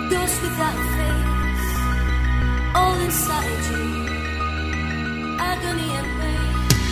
Ghost without a face, all inside you, agony and pain.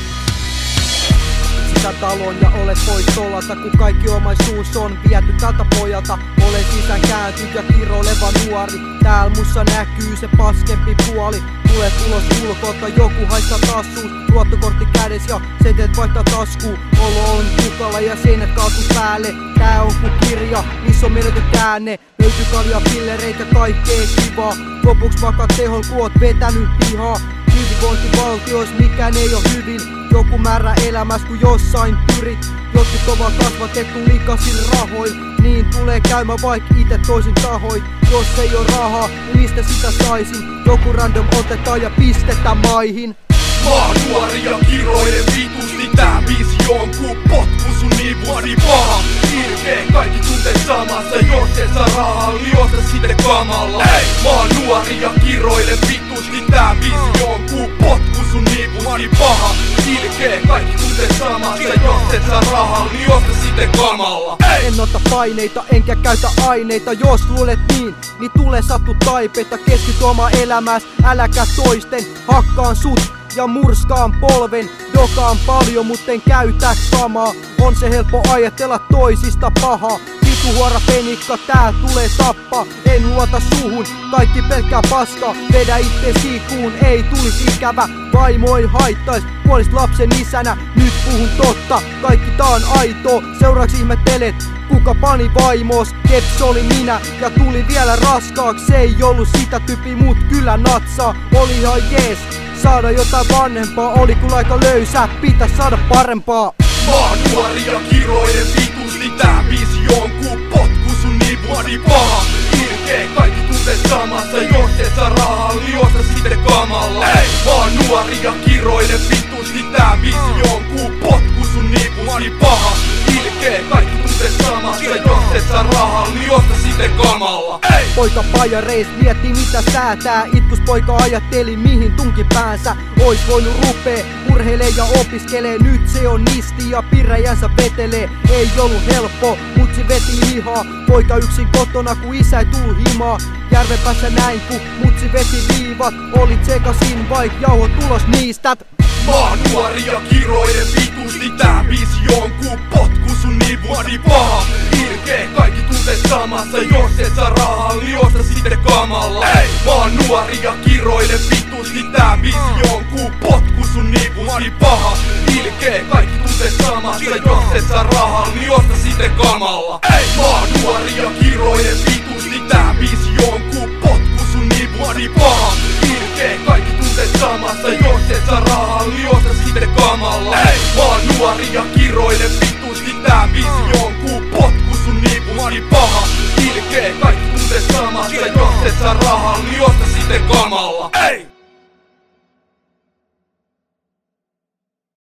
Talon ja olet pois tolalta, kun kaikki omaisuus on viety tältä pojalta. Olen sisään kääntynyt ja kiroileva nuori. Tääl mussa näkyy se paskempi puoli. Tulet ulos ulkoilta, joku haistaa tassuus. Luottokortti kädes ja setet vaihtaa taskuun. Olo on tukalla ja seinät kaatu päälle. Tää on ku kirja, missä on menetty käänne. Löytyy kalja, pillereitä, kaikkea kivaa. Lopuks makat tehol, ku oot vetänyt pihaa. Hyvinvointivaltiois mikään ei oo hyvin. Joku määrä elämäs kun jossain pyrit. Jotkut ovat kasvatettu likasin rahoin. Niin tulee käymään vaik ite toisin tahoin. Jos ei oo rahaa, niin mistä sitä saisin? Joku random otetaan ja pistetään maihin. Mä oon nuori ja kiroilen vitusti. Tää biisi on ku potku sun nivuani paha. Ilkee kaikki tunteet samassa. Jos et saa rahaa, liosta sitten kamalla. Ei! Mä oon nuori ja kiroilen vitusti. Tää biisi on ku potku sun nivuani paha. Ilkee kaikki tunteet samassa. Jos et saa rahaa, liosta sitten kamalla. Ei! En ota paineita enkä käytä aineita. Jos luulet niin tulee sattu taipeita. Keskity omaa elämääs, äläkä toisten. Hakkaan sut ja murskaan polven. Dokaan paljon, mutten käytä samaa. On se helppo ajatella toisista pahaa. Vitu huora penikka, tää tulee tappaa. En luota suhun, kaikki pelkkää paskaa. Vedä itse siikuun, ei tulis ikävä. Vaimo ei haittais, puolist lapsen isänä. Nyt puhun totta, kaikki tää on aitoa. Seuraaks ihmettelet, kuka pani vaimoos? Keps oli minä ja tuli vielä raskaaks. Se ei ollut sitä tyyppi, mut kyllä natsaa. Oli ihan jees, saada jotain vanhempaa. Oli kun aika löysää, pitäis saada parempaa. Mä oon nuori ja kiroilen vitusti. Tää biisi on ku potku sun nivuani paha. Ilkee kaikki tunteet samassa. Jos et saa rahaa, liosta sitten kamalla. Ei! Mä oon nuori ja kiroilen vitusti. Tää biisi on ku potku sun nivuani paha. Ilkee kaikki tunteet samassa. Jos et saa rahaa, liosta sitten kamalla. Ei! Poika pajareis miettii mitä säätää. Itkus poika ajatteli mihin tunki päänsä. Ois voinut rupee, urheilee ja opiskelee. Nyt se on nisti ja piräjänsä vetelee. Ei ollut helppo, mutsi veti lihaa. Poika yksin kotona ku isä ei tullu himaa. Järvenpäässä näin ku mutsi veti viivat. Olit sekasin vaik jauhot tulos niistä. Mä oon nuori ja kiroilen vitusti. Tää biisi on ku potku sun nivuani paha. Ilkee kaikki tunteet samassa. Jos et saa rahaa, liosta sitten kamalla. Ei! Mä oon nuori ja kiroilen vitusti. Tää biisi on ku potku sun nivuani paha. Ilkee kaikki tunteet samassa. Jos et saa rahaa, liosta sitten kamalla. Ei! Mä oon nuori ja kiroilen vitusti. Tää biisi on ku potku sun nivuani paha. Ilkee kaikki tunteet samassa. Jos et saa rahaa, liosta sitten kamalla. Ei! Mä oon nuori ja kiroilen vitusti. Tää biisi on ku potku sun nivuani paha. Ilkee kaikki tunteet samassa. Jos et saa rahaa, liosta sitten kamalla. Ei!